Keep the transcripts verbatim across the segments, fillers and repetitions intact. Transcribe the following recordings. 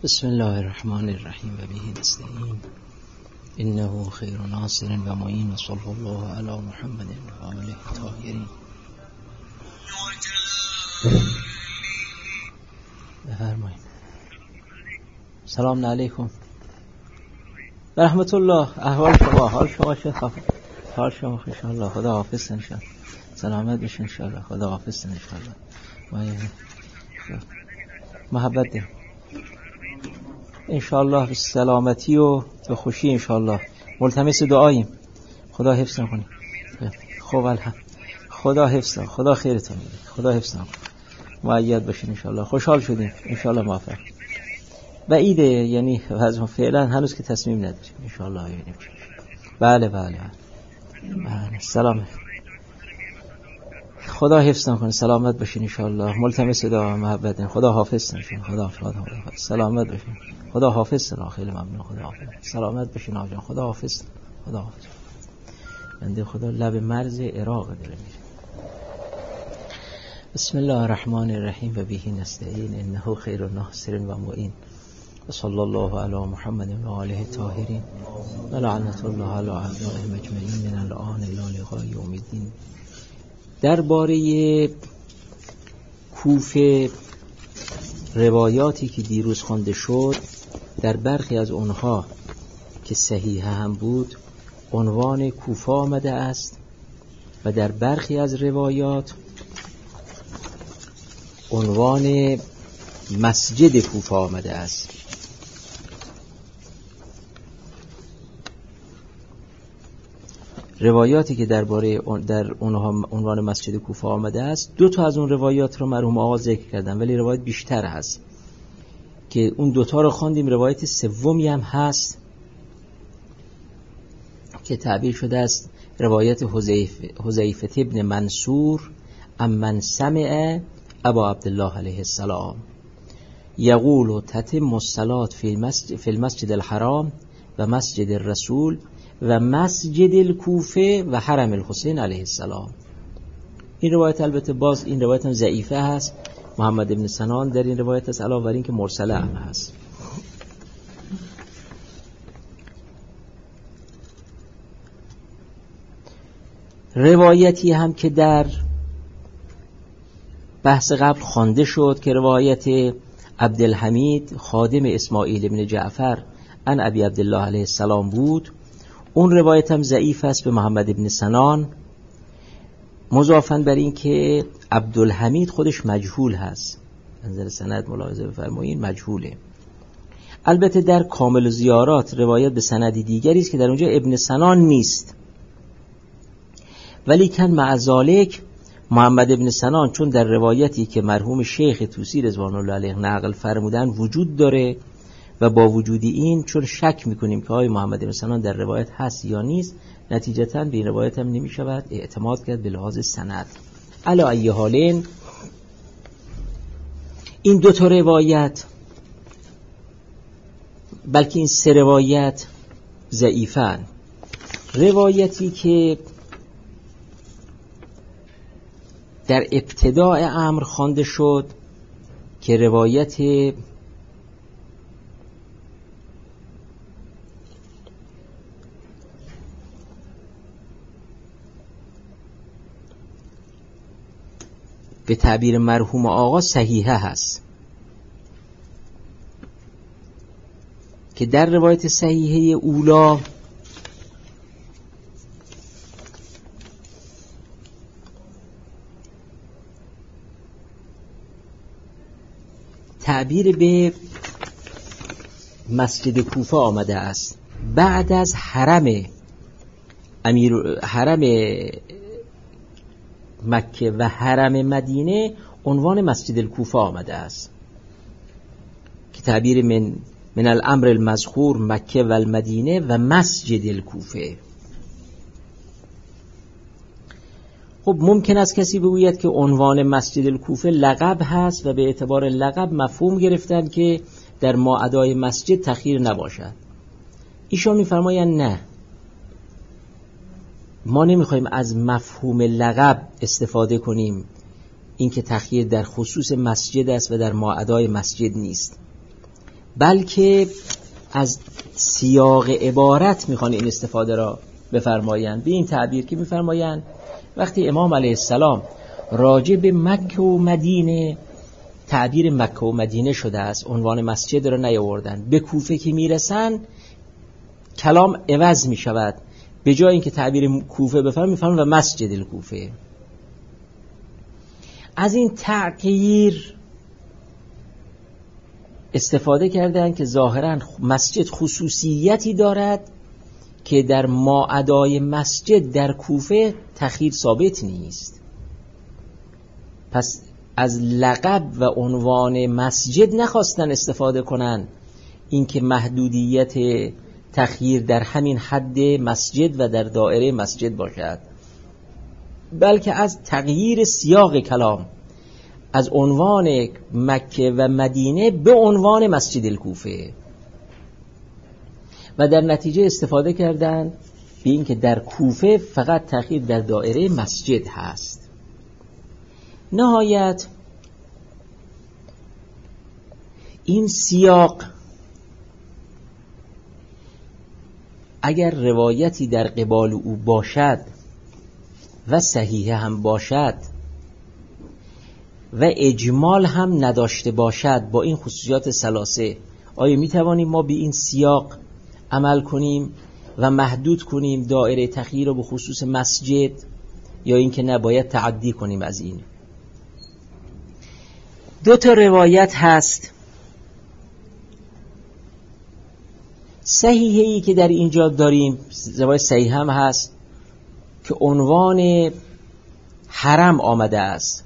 بسم الله الرحمن الرحیم و به نستعین انه خیر ناصر و معین و صلی الله علی محمد و آله الطاهرین. بفرمایید. سلام علیکم و رحمت الله. احوال شما؟ حال شما چه خبر؟ حال شما خوش ان شاء الله. خدا حافظ ان شاء الله. سلامت باشین ان شاء الله. خدا حافظ ان شاء الله. محبت ده ان شاء الله. به سلامتی و به خوشی ان شاء الله. ملتمس دعاییم. خدا حفظ کنه. خب الحمد. خدا حفظ، خدا خیرتون میده. خدا حفظ کنه. مؤید باشین ان شاء الله. خوشحال شدیم ان شاء الله. موفق. بعیده، یعنی وضع فعلا هنوز که تصمیم نداریم ان شاء الله. یعنی بله بله بله. سلام. خدا حفظ کنه. سلامت باشین ان شاء الله. ملتمس دعا محبت. خدا حافظ نشین. خدا خدا سلامت باشین. خدا حافظ. خیلی ممنون. خدا حافظ. سلامت باشین آقا جان. خدا حافظ. خدا حافظ. بنده خدا لب مرز عراق داره میره. بسم الله الرحمن الرحیم و به نستعین انه خیر ناصر و معین و صلی الله علی محمد و آله الطاهرین و لعنت الله علی اعدائهم اجمعین من الان الی لقاء یوم الدین. درباره کوفه روایاتی که دیروز خوانده شد، در برخی از اونها که صحیح هم بود عنوان کوفه آمده است و در برخی از روایات عنوان مسجد کوفه آمده است. روایاتی که درباره در اونها عنوان مسجد کوفه آمده است، دو تا از اون روایات رو مرحوم آقا ذکر کردن، ولی روایت بیشتر هست که اون دوتا رو خواندیم. روایت سومی هم هست که تعبیر شده است روایت حذیفه ابن منصور امن سمع ابا عبدالله علیه السلام یقول تتم الصلاة فی المسجد الحرام و مسجد الرسول و مسجد الکوفه و حرم الحسین علیه السلام. این روایت البته باز این روایت هم ضعیفه هست. محمد ابن سنان در این روایت است، علاوه بر این که مرسله هم هست. روایتی هم که در بحث قبل خوانده شد که روایت عبدالحمید خادم اسماعیل ابن جعفر عن ابی عبدالله علیه السلام بود. اون روایت هم ضعیف است به محمد ابن سنان، مضافاً بر این که عبدالحمید خودش مجهول هست. نظر سند ملاحظه بفرمایید، مجهوله. البته در کامل زیارات روایت به سندی دیگری است که در اونجا ابن سنان نیست، ولی کن مع ذالک محمد ابن سنان چون در روایتی که مرحوم شیخ طوسی رضوان الله علیه نقل فرمودن وجود داره و با وجودی این چون شک میکنیم که آیا محمد ابن سنان در روایت هست یا نیست، نتیجتاً به این روایت هم نمی شود اعتماد کرد به لحاظ سند. علی ای حالین این دو تا روایت، بلکه این سه روایت ضعیفن. روایتی که در ابتداء امر خوانده شد که روایت به تعبیر مرحوم آقا صحیحه هست، که در روایت صحیحه اولا تعبیر به مسجد کوفه آمده است. بعد از حرم امیر حرم مکه و حرم مدینه عنوان مسجد الکوفه آمده است که تعبیر من من الامر المذکور مکه و المدینه و مسجد الکوفه. خب ممکن است کسی بگوید که عنوان مسجد الکوفه لقب هست و به اعتبار لقب مفهوم گرفتن که در ماعدای مسجد تخییر نباشد. ایشان می‌فرمایند نه، ما نمیخوایم از مفهوم لقب استفاده کنیم، این که تخییر در خصوص مسجد است و در ماعدای مسجد نیست، بلکه از سیاق عبارت میخوان این استفاده را بفرمایند. به این تعبیر که میفرمایند وقتی امام علیه السلام راجع به مکه و مدینه، تعبیر مکه و مدینه شده است، عنوان مسجد را نیاوردن. به کوفه که میرسن کلام عوض میشود، به جای اینکه تعبیر کوفه بفرمایند میفرمایند و مسجد الکوفه. از این تغییر استفاده کردن که ظاهراً مسجد خصوصیتی دارد که در ماعدای مسجد در کوفه تخییر ثابت نیست. پس از لقب و عنوان مسجد نخواستن استفاده کنن، اینکه محدودیت تخییر در همین حد مسجد و در دایره مسجد باشد، بلکه از تغییر سیاق کلام از عنوان مکه و مدینه به عنوان مسجد الکوفه و در نتیجه استفاده کردن به این که در کوفه فقط تأخیر در دایره مسجد هست. نهایت این سیاق اگر روایتی در قبال او باشد و صحیح هم باشد و اجمال هم نداشته باشد با این خصوصیات ثلاثه، آیا می توانیم ما به این سیاق عمل کنیم و محدود کنیم دایره تخییر رو به خصوص مسجد، یا اینکه نباید تعدی کنیم از این؟ دو تا روایت هست صحیحی که در اینجا داریم، روایت صحیح هم هست که عنوان حرم آمده است.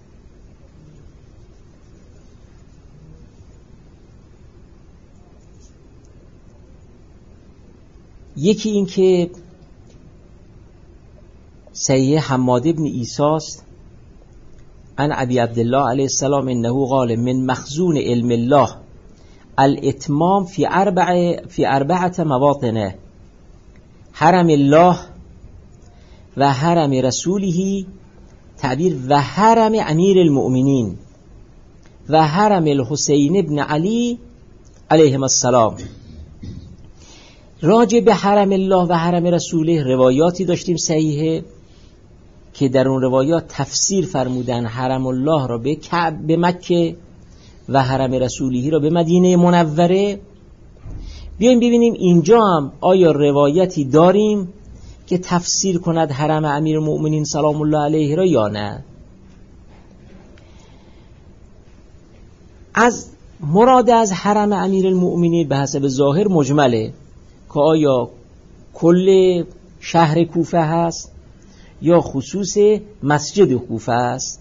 یکی این که صحیح حماد ابن عیسی است عن ابی عبدالله علیه السلام انه قال من مخزون علم الله الاتمام فی اربع فی اربعه مواطن، حرم الله و حرم رسوله، تعبیر و حرم امیر المؤمنین و حرم الحسین ابن علی علیهم السلام. راجع به حرم الله و حرم رسوله روایاتی داشتیم صحیحه که در اون روایات تفسیر فرمودن حرم الله را به کعبه به مکه و حرم رسوله را به مدینه منوره. بیایم ببینیم اینجا هم آیا روایتی داریم که تفسیر کند حرم امیر المؤمنین سلام الله علیه را یا نه. از مراد از حرم امیر المؤمنین به حسب ظاهر مجمله که آیا کل شهر کوفه هست یا خصوص مسجد کوفه است.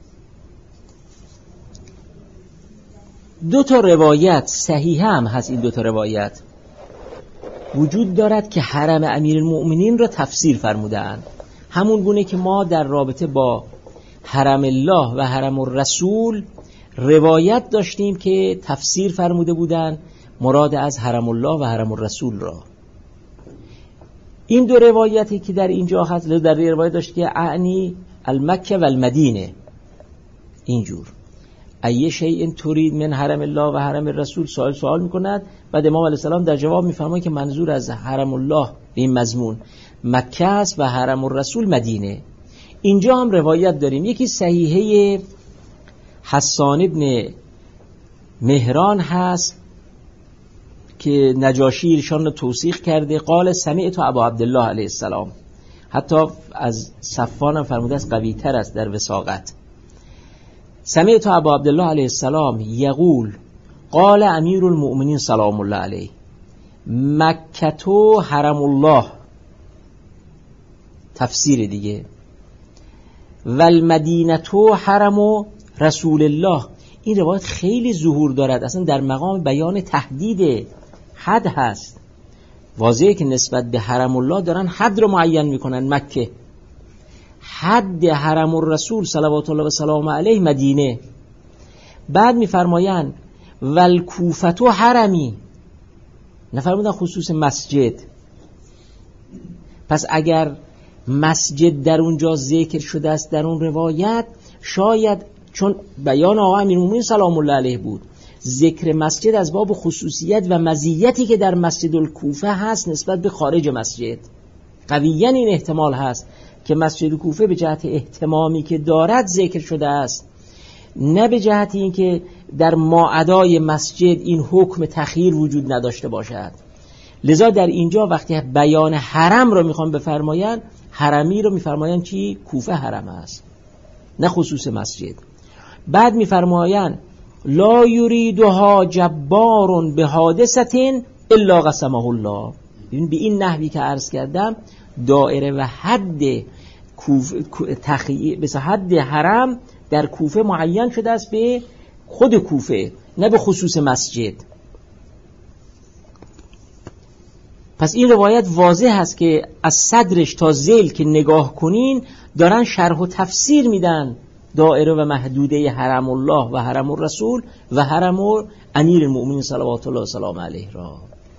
دو تا روایت صحیح هم هست، این دو تا روایت وجود دارد که حرم امیر المؤمنین را تفسیر فرمودند، همون گونه که ما در رابطه با حرم الله و حرم الرسول روایت داشتیم که تفسیر فرموده بودند مراد از حرم الله و حرم الرسول را. این دو روایتی که در اینجا هست، در روایت داشت که اعنی المکه و المدینه، اینجور ای شیء ترید من حرم الله و حرم الرسول، سوال سوال میکند، بعد امام علیه السلام در جواب میفرماید که منظور از حرم الله به این مضمون مکه است و حرم الرسول مدینه. اینجا هم روایت داریم، یکی صحیحه حسان ابن مهران هست که نجاشی ایشان رو توثیق کرده، قال سمعت ابا عبدالله علیه السلام، حتی از صفوان هم فرموده است قوی تر است در وثاقت. سمعت ابا عبدالله علیه السلام یقول قال امیر المؤمنین سلام الله علیه مکتو حرم الله، تفسیر دیگه، و المدینتو حرم رسول الله. این روایت خیلی ظهور دارد، اصلا در مقام بیان تحدید حد هست، واضحه که نسبت به حرم الله دارن حد رو معین میکنن مکه، حد حرم الرسول صلوات الله و سلام علیه مدینه. بعد میفرمایند والکوفتو حرمی، نفرمودن خصوص مسجد. پس اگر مسجد در اونجا ذکر شده است در اون روایت، شاید چون بیان آقا امیرالمومنین سلام الله علیه بود، ذکر مسجد از باب خصوصیت و مزیتی که در مسجد الکوفه هست نسبت به خارج مسجد. قویاً این احتمال هست که مسجد کوفه به جهت اهتمامی که دارد ذکر شده است، نه به جهت این که در ماعدای مسجد این حکم تخییر وجود نداشته باشد. لذا در اینجا وقتی بیان حرم رو میخوام بفرماین، حرمی رو میفرماین چی؟ کوفه حرم است، نه خصوص مسجد. بعد میفرماین لا یریدها جبار به حادثت الا قسمه الله. ببین به این نحوی که عرض کردم دائره و حد کوفه تخییر به حد حرم در کوفه معین شده است به خود کوفه، نه به خصوص مسجد. پس این روایت واضح است که از صدرش تا ذیل که نگاه کنین دارن شرح و تفسیر میدن دائره و محدوده حرم الله و حرم الرسول و حرم امیر المؤمنین صلوات الله و سلام علیه را.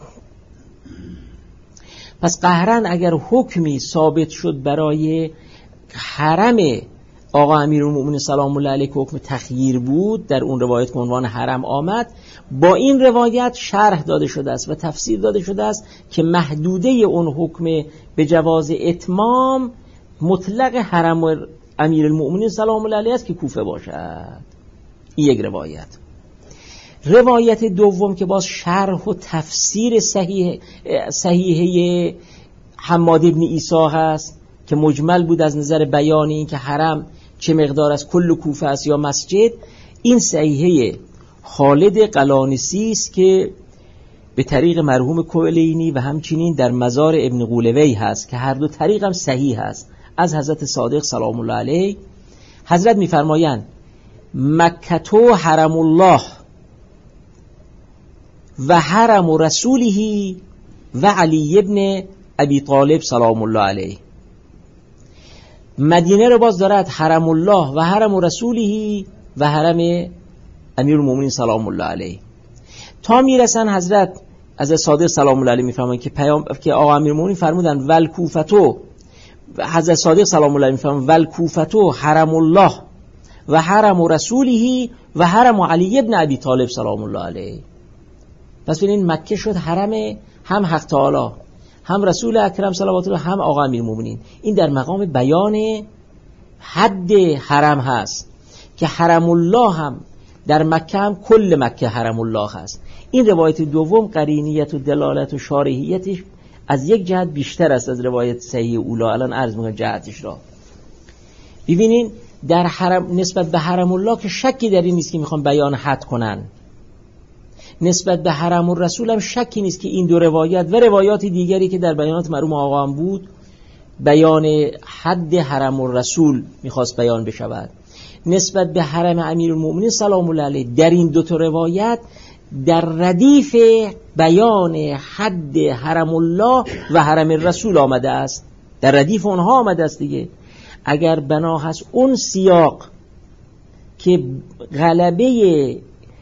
پس قهرن اگر حکمی ثابت شد برای حرم آقا امیرالمؤمنین سلام الله علیه که حکم تخییر بود، در اون روایت که عنوان حرم آمد، با این روایت شرح داده شده است و تفسیر داده شده است که محدوده اون حکم به جواز اتمام مطلق حرم امیرالمؤمنین سلام الله علیه است که کوفه باشد. این یک روایت. روایت دوم که باز شرح و تفسیر صحیح صحیحه حماد ابن عیسی هست که مجمل بود از نظر بیان این که حرم چه مقدار از کل کوفه است یا مسجد. این صحیحه خالد قلانسی است که به طریق مرحوم کولینی و همچنین در مزار ابن قولوی هست که هر دو طریق هم صحیح هست از حضرت صادق سلام الله علیه. حضرت می‌فرمایند مکه حرم الله و حرم رسوله و علی ابن ابی طالب سلام الله علیه. مدینه رو باز دارد حرم الله و حرم رسوله و حرم امیرالمؤمنین سلام الله علیه، تا میرسن حضرت از صادق سلام الله علیه میفرمایند که پیام که آقا امیرالمؤمنین فرمودن ول کوفتو، حضرت صادق سلام الله علیه میفرمایند ول کوفتو حرم الله و حرم رسوله و حرم علی ابن ابی طالب سلام الله علیه. پس ببینید مکه شد حرم هم حق تعالی، هم رسول اکرم صلوات الله، هم آقا امیرالمؤمنین. این در مقام بیان حد حرم هست که حرم الله هم در مکه هم کل مکه حرم الله هست. این روایت دوم قرینیت و دلالت و شارحیتش از یک جهت بیشتر است از روایت صحیح اولا. الان عرض می‌کنم جهتش را. ببینین در حرم نسبت به حرم الله که شکی در این نیست که میخوان بیان حد کنن، نسبت به حرم الرسول هم شکی نیست که این دو روایت و روایات دیگری که در بیانات مرحوم آقا هم بود بیان حد حرم الرسول میخواست بیان بشود. نسبت به حرم امیرالمؤمنین سلام الله علیه در این دو تا روایت در ردیف بیان حد حرم الله و حرم الرسول آمده است، در ردیف اونها آمده است دیگه. اگر بنا هست اون سیاق که غلبه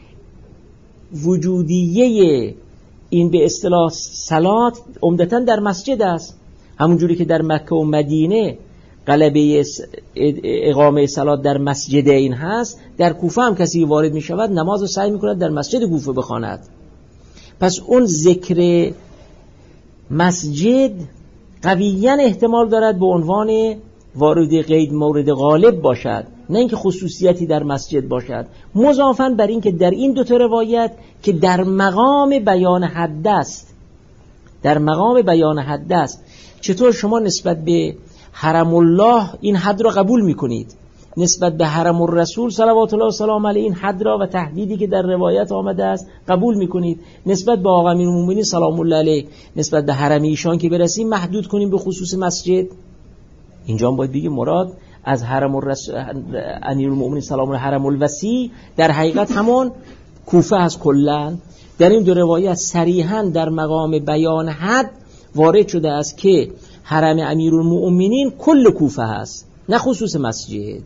وجودیه این به اصطلاح صلات عمدتاً در مسجد است، همون جوری که در مکه و مدینه غلبه اقامه صلات در مسجد این هست، در کوفه هم کسی وارد می شود نماز رو سعی می کند در مسجد کوفه بخواند. پس اون ذکر مسجد قویاً احتمال دارد به عنوان وارد قید مورد غالب باشد، نه اینکه خصوصیتی در مسجد باشد، مضافاً بر این که در این دو تا روایت که در مقام بیان حد است، در مقام بیان حد است. چطور شما نسبت به حرم الله این حد را قبول میکنید، نسبت به حرم الرسول صلوات الله و سلام علیه این حد را و تحدیدی که در روایت آمده است قبول میکنید، نسبت به آقا امیرالمؤمنین سلام الله علیه نسبت به حرم ایشان که برسیم محدود کنیم به خصوص مسجد. اینجا هم باید بگیم مراد از حرم الرسول امیرالمؤمنین سلام الله حرم الوسیع در حقیقت همون کوفه هست کلا. در این دو روایت صریحاً در مقام بیان حد وارد شده است که حرم امیرالمؤمنین کل کوفه هست، نه خصوص مسجد.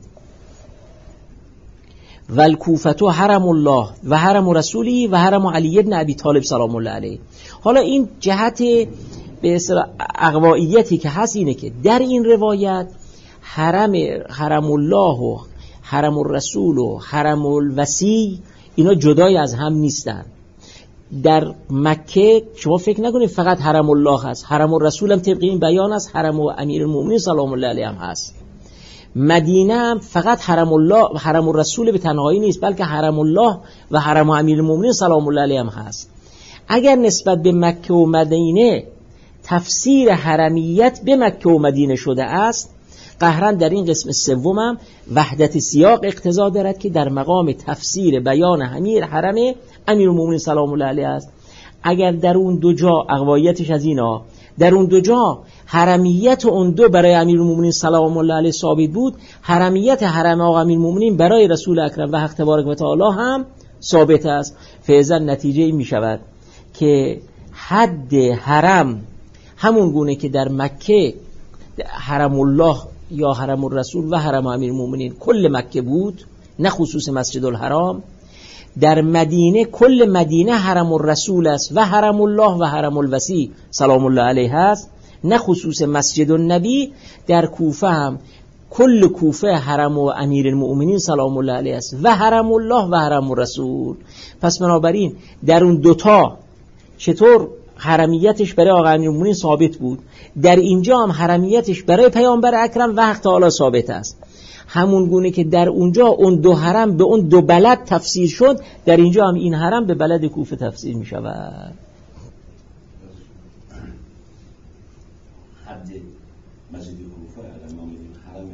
والکوفه حرم الله و حرم رسولی و حرم علی ابن ابی طالب سلام الله علیه. حالا این جهت به اصطلاح اقوائیتی که هست اینه که در این روایت حرم حرم الله و حرم الرسول و حرم الوسیع اینا جدای از هم نیستن. در مکه شما فکر نکنید فقط حرم الله هست، حرم الرسول هم طبق این بیان است، حرم و امیرالمومنین سلام الله علیه هم هست. مدینه هم فقط حرم الله و حرم الرسول به تنهایی نیست، بلکه حرم الله و حرم و امیرالمومنین سلام الله علیه هم هست. اگر نسبت به مکه و مدینه تفسیر حرمیت به مکه و مدینه شده است، قهرا در این قسم سومم وحدت سیاق اقتضا دارد که در مقام تفسیر بیان امیر حرم امیرالمومنین سلام الله علیه است. اگر در اون دو جا اقوایتش از اینا، در اون دو جا حرمیت اون دو برای امیرالمومنین سلام الله علیه ثابت بود، حرمیت حرم آقا امیرالمومنین برای رسول اکرم و حق تبارک و تعالی هم ثابت است. فعلا نتیجه این می شود که حد حرم همون گونه که در مکه حرم الله یا حرم الرسول و حرم امیرالمومنین کل مکه بود، نه خصوص مسجد الحرام، در مدینه کل مدینه حرم الرسول است و حرم الله و حرم الوسیع سلام الله علیه است، نه خصوص مسجد النبی. در کوفه هم کل کوفه حرم و امیرالمومنین سلام الله علیه است و حرم الله و حرم الرسول. پس بنابراین در اون دوتا چطور حرمیتش برای آقا امیرالمومنین ثابت بود، در اینجا هم حرمیتش برای پیامبر اکرم و حق تعالی ثابت است. همون گونه که در اونجا اون دو حرم به اون دو بلد تفسیر شد، در اینجا هم این حرم به بلد کوفه تفسیر می شود. حد مسجد کوفه اگر ما میگیم حرم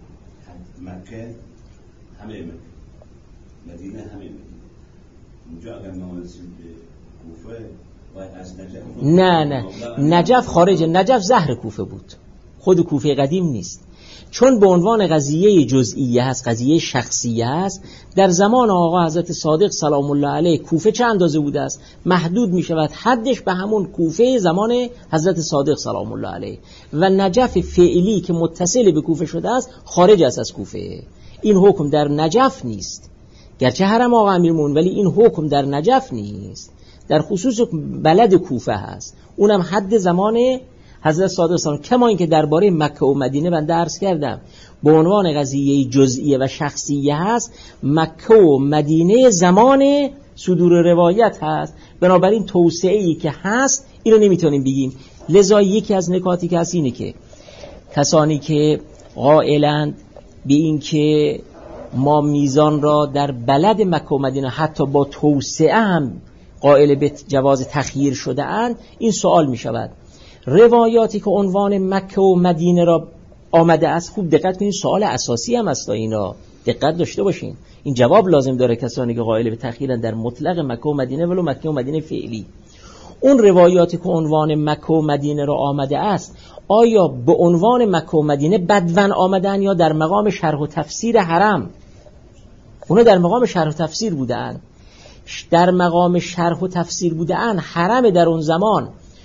مکه همه مکه، مدینه همه مدینه، اونجا اگر ما رسید به کوفه باید از نجف، نه نه نجف خارج، نجف زهر کوفه بود، خود کوفه قدیم نیست، چون به عنوان قضیه جزئیه هست، قضیه شخصیه هست. در زمان آقا حضرت صادق سلام الله علیه کوفه چه اندازه بوده است؟ محدود می شود حدش به همون کوفه زمان حضرت صادق سلام الله علیه، و نجف فعلی که متصل به کوفه شده است خارج است از کوفه. این حکم در نجف نیست، گرچه حرم آقا امیرالمومنین، ولی این حکم در نجف نیست، در خصوص بلد کوفه هست، اونم حد زمان حضرت صادق سلام. کما اینکه درباره مکه و مدینه من درس کردم به عنوان قضیه جزئیه و شخصیه هست، مکه و مدینه زمان صدور روایت هست، بنابراین توسعه‌ای که هست اینو نمیتونیم بگیم. لذا یکی از نکاتی که هست اینه که کسانی که قائلند به این که ما میزان را در بلد مکه و مدینه حتی با توسعه هم قائل به جواز تخییر شده اند، این سوال می شود روایاتی که عنوان مکه و مدینه را آمده است، خوب دقت کنید، سوال اساسی هم است، اینا دقت داشته باشین، این جواب لازم داره کسانی که قائل به تخییرن در مطلق مکه و مدینه ولو مکه و مدینه فعلی. اون روایاتی که عنوان مکه و مدینه را آمده است، آیا به عنوان مکه و مدینه بدون آمدن یا در مقام شرح و تفسیر حرم؟ اونا در مقام شرح و تفسیر بودند. در مقام شرح و تفسیر بودند، حرم در اون زمان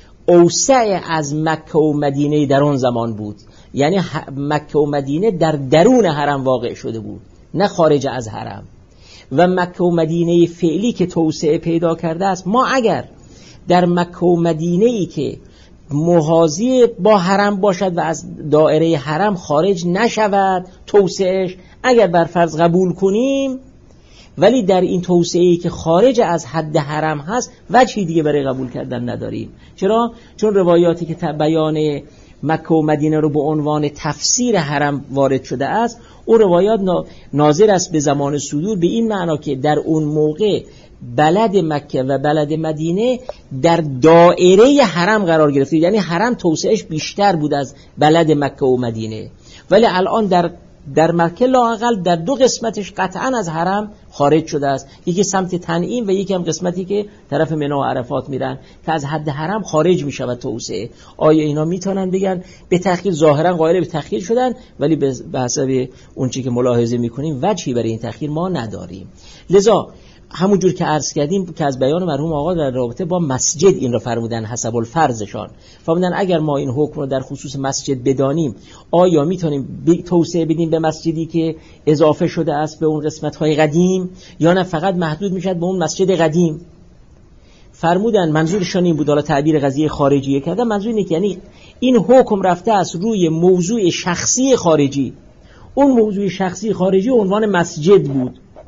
اوسع از مکه و مدینه در اون زمان بود، یعنی مکه و مدینه در درون حرم واقع شده بود، نه خارج از حرم. و مکه و مدینه فعلی که توسعه پیدا کرده است، ما اگر در مکه و مدینه ای که محاذی با حرم باشد و از دایره حرم خارج نشود توسعهش، اگر بر فرض قبول کنیم، ولی در این توسعه‌ای که خارج از حد حرم هست وجهی دیگه برای قبول کردن نداریم. چرا؟ چون روایاتی که بیان مکه و مدینه رو به عنوان تفسیر حرم وارد شده است، اون روایات ناظر است به زمان صدور، به این معنا که در اون موقع بلد مکه و بلد مدینه در دائره حرم قرار گرفته، یعنی حرم توسعهش بیشتر بود از بلد مکه و مدینه، ولی الان در در مکه لااقل در دو قسمتش قطعا از حرم خارج شده است، یکی سمت تنعیم و یکی هم قسمتی که طرف منی و عرفات میرن که از حد حرم خارج میشود توسعه. آیا اینا میتونن بگن به تخییر؟ ظاهرا قائل به تخییر شدن، ولی به حسب اون چیزی که ملاحظه میکنیم وجهی برای این تخییر ما نداریم. لذا همونجور که عرض کردیم که از بیان مرحوم آقا در رابطه با مسجد این را فرمودن حسب الفرضشان، فرمودن اگر ما این حکم رو در خصوص مسجد بدانیم، آیا میتونیم توسعه بدیم به مسجدی که اضافه شده است به اون قسمت‌های قدیم، یا نه فقط محدود میشد به اون مسجد قدیم؟ فرمودن منظورشان این بود، حالا تعبیر قضیه خارجیه کردن، منظور اینه که یعنی این حکم رفته است روی موضوع شخصی خارجی، اون موضوع شخصی خارجی عنوان مسجد بود،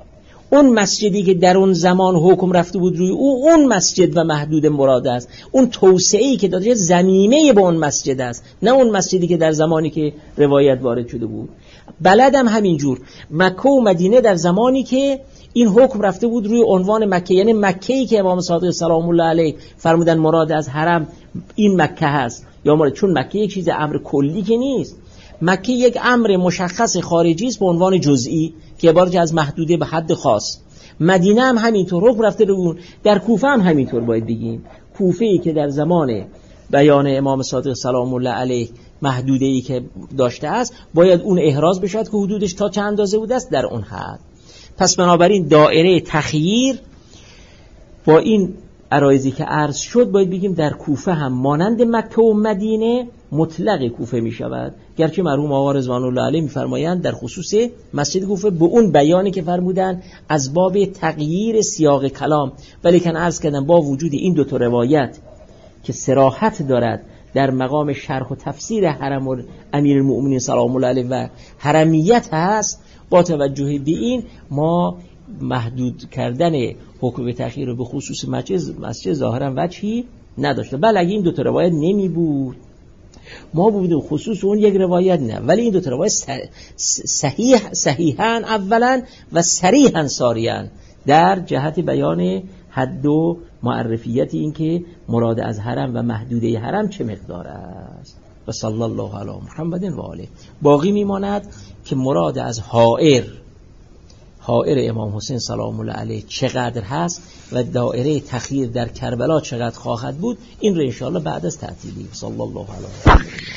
اون مسجدی که در اون زمان حکم رفته بود روی او، اون مسجد و محدود مراد است. اون توسعه‌ای که داده ضمیمه به اون مسجد است، نه اون مسجدی که در زمانی که روایت وارد شده بود. بلدم همینجور، مکه و مدینه در زمانی که این حکم رفته بود روی عنوان مکه، یعنی مکه‌ای که امام صادق سلام الله علیه فرمودن مراد از حرم این مکه هست، یا مراد، چون مکه یک چیز امر کلی که نیست، مکه یک امر مشخص خارجی است به عنوان جزئی که عبارت از محدوده به حد خاص. مدینه هم همینطور حکم رفته رو. در کوفه هم همینطور باید بگیم، کوفه‌ای که در زمان بیان امام صادق سلام الله علیه محدوده‌ای که داشته است، باید اون احراز بشود که حدودش تا چند اندازه بوده است در اون حد. پس بنابراین دایره تخییر با این عرایضی که عرض شد باید بگیم در کوفه هم مانند مکه و مدینه مطلق کوفه می شود، گرچه مرحوم آقا رضوان الله علیه می فرمایند در خصوص مسجد کوفه به اون بیانی که فرمودن از باب تغییر سیاق کلام، ولی کن عرض کردم با وجود این دو تا روایت که صراحت دارد در مقام شرح و تفسیر حرم امیر المؤمنین سلام الله علیه و حرمیت هست، با توجه به این ما محدود کردن حکم به تأخیر رو به خصوص مسجد مسجد ظاهرا وجهی نداشته. بله اگه این دو تا روایت نمی بود ما بودیم خصوص اون یک روایت نه، ولی این دو تا روایت صحیح صحیحاً اولا و صریحاً ثانیاً در جهت بیان حد و معرفیت این که مراد از حرم و محدوده حرم چه مقدار است. و صلی الله علی محمد و آله. باقی میماند که مراد از حائر حائر امام حسین سلام الله علیه چقدر هست و دایره تخییر در کربلا چقدر خواهد بود، این رو انشاءالله بعد از تعطیلی. صلی الله علیه